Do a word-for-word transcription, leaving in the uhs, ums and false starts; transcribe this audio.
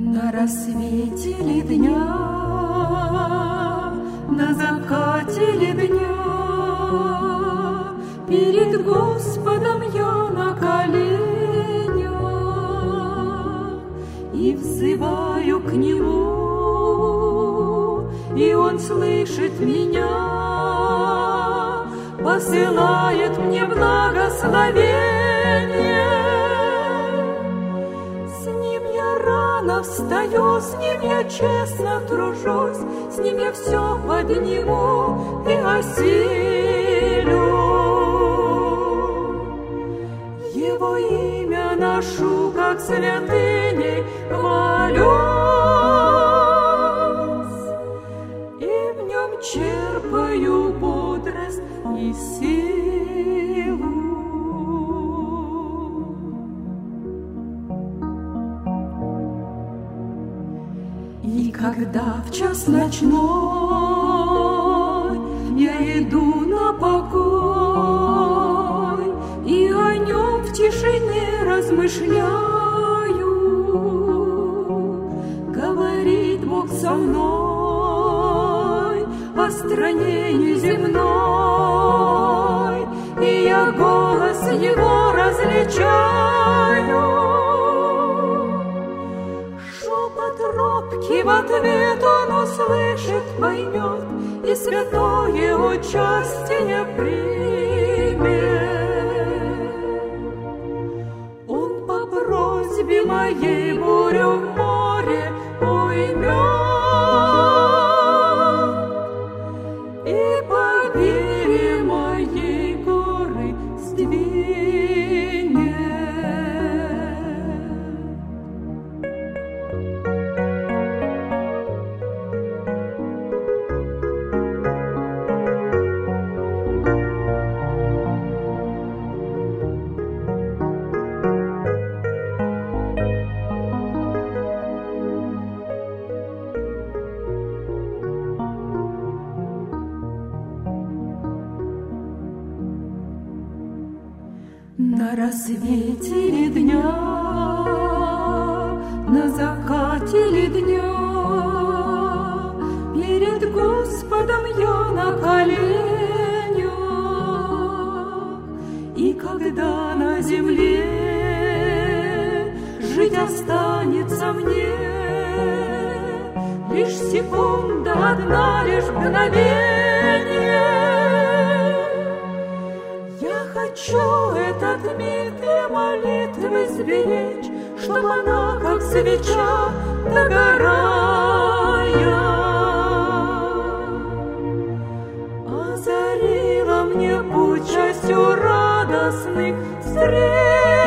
На рассвете ли дня, на закате ли дня, перед Господом я на коленях и взываю к Нему, и Он слышит меня, посылает мне благословение. С Ним я рано встаю, с Ним я честно тружусь, с Ним я все подниму и осилю. Его имя ношу, как святыней хвалюсь, и в Нем черпаю бодрость и силу. И когда в час ночной я иду на покой и о Нем в тишине размышляю, говорит Бог со мной о стране неземной, и я голос Его различаю. Шепот робкий в ответ Он услышит, поймет, и святое участие примет. Он по просьбе моей бурю в море уймет, и по вере моей горы сдвинет. На рассвете ли дня, на закате ли дня, перед Господом я на коленях, и когда на земле жить останется мне лишь секунда, одна лишь мгновение, хочу этот миг для молитвы сберечь, чтоб она, как свеча, догорая, озарила мне путь частью радостных встреч.